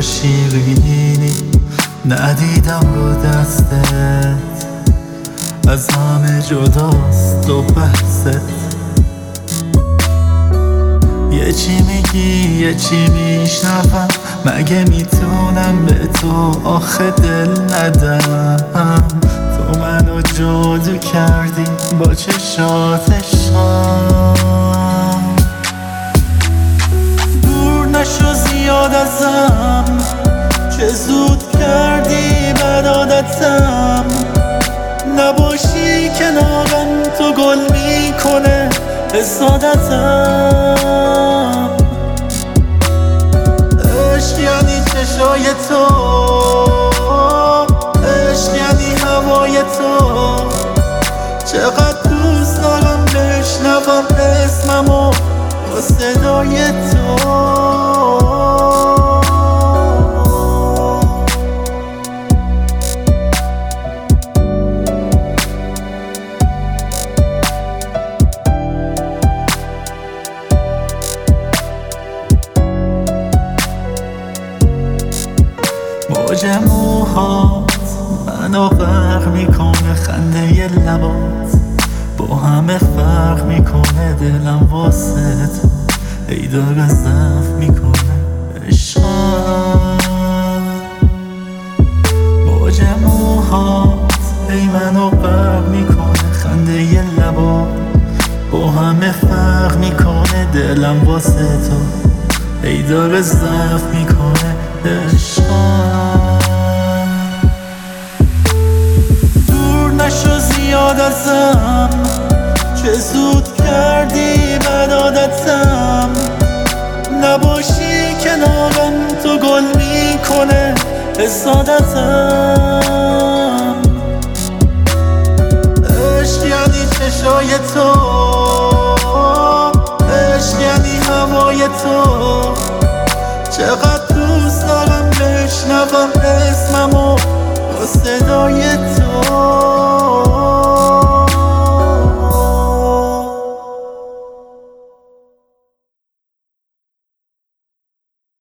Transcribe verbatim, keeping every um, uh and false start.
شیرینی ندیدم رو دستت، از همه جداست و بحثت. یه چی میگی یه چی میشنوم، مگه میتونم به تو آخه دل ندم؟ تو منو جادو کردی با چشات شام، دور نشو زیاد ازم، چه زود کردی بد عادتم. نباشی کنارم تو گل میکنه حسادتم. عشق یعنی چشای تو، عشق یعنی هوای تو. چقدر دوست دارم بشنوم اسممو با صدای تو. موج موهات منو غرق میکنه، خنده ی لبات با همه فرق میکنه. دلم واسه تو ای داره ضعف میکنه عشقم. موج موهات ای منو غرق میکنه، خنده ی لبات با همه فرق میکنه. دلم واسه تو ای داره ضعف میکنه عشقم. دور نشو زیاد ازم، چه زود کردی بد عادتم. نباشی کنارم تو گل میکنه حسادتم. عشق یعنی چشای تو، عشق یعنی هوای تو. چقدر دوست دارم بشنوم اسممو با صدای تو.